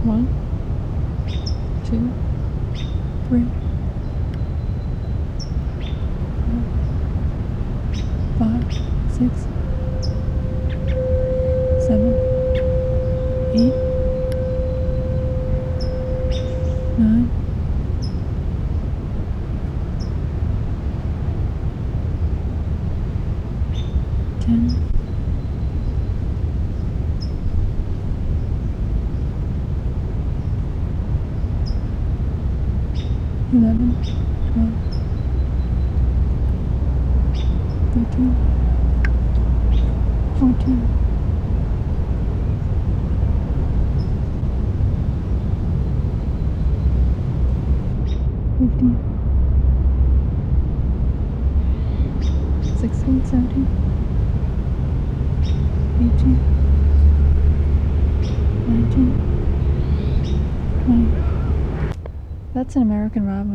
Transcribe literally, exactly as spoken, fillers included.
One, two, three, four, five, six, seven, eight, nine, ten, eleven, twelve, thirteen, fourteen, fifteen, sixteen, seventeen, eighteen, nineteen, twenty. That's an American Robin.